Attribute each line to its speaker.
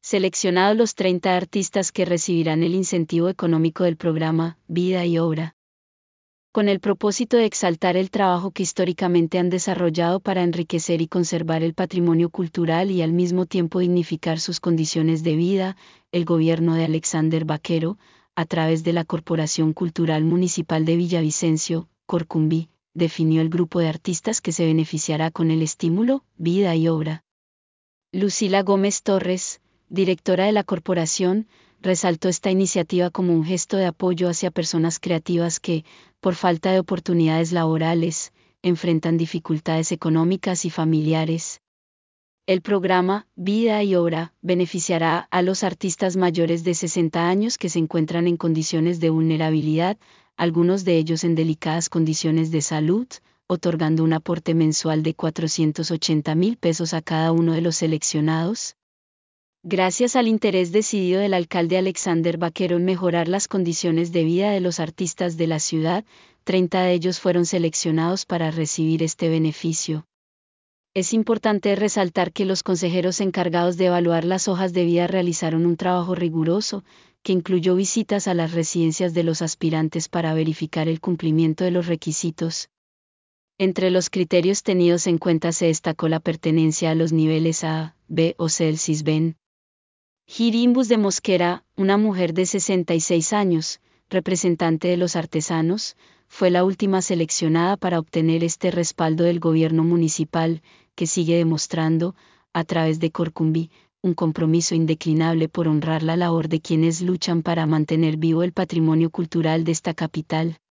Speaker 1: seleccionados los 30 artistas que recibirán el incentivo económico del programa Vida y Obra, con el propósito de exaltar el trabajo que históricamente han desarrollado para enriquecer y conservar el patrimonio cultural y al mismo tiempo dignificar sus condiciones de vida. El gobierno de Alexander Vaquero, a través de la Corporación Cultural Municipal de Villavicencio, Corcumbi, definió el grupo de artistas que se beneficiará con el estímulo Vida y Obra. Lucila Gómez Torres, directora de la corporación, resaltó esta iniciativa como un gesto de apoyo hacia personas creativas que, por falta de oportunidades laborales, enfrentan dificultades económicas y familiares. El programa Vida y Obra beneficiará a los artistas mayores de 60 años que se encuentran en condiciones de vulnerabilidad, algunos de ellos en delicadas condiciones de salud, otorgando un aporte mensual de 480.000 pesos a cada uno de los seleccionados. Gracias al interés decidido del alcalde Alexander Vaquero en mejorar las condiciones de vida de los artistas de la ciudad, 30 de ellos fueron seleccionados para recibir este beneficio. Es importante resaltar que los consejeros encargados de evaluar las hojas de vida realizaron un trabajo riguroso, que incluyó visitas a las residencias de los aspirantes para verificar el cumplimiento de los requisitos. Entre los criterios tenidos en cuenta se destacó la pertenencia a los niveles A, B o C del CISBEN. Girimbus de Mosquera, una mujer de 66 años, representante de los artesanos, fue la última seleccionada para obtener este respaldo del gobierno municipal, que sigue demostrando, a través de Corcumbi, un compromiso indeclinable por honrar la labor de quienes luchan para mantener vivo el patrimonio cultural de esta capital.